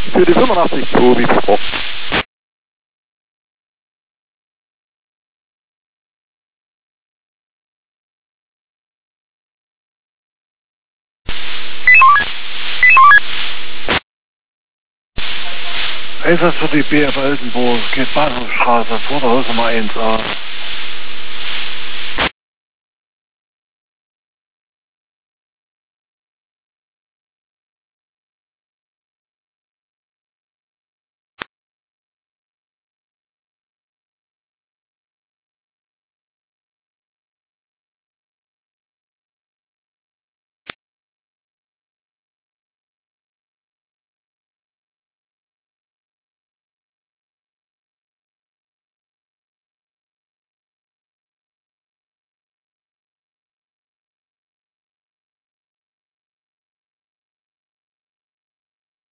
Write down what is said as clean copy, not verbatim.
Für die 85 zu, wie versprochen. Einsatz für die BF Altenburg, geht Bahnhofstraße, vor der Hausnummer 1a.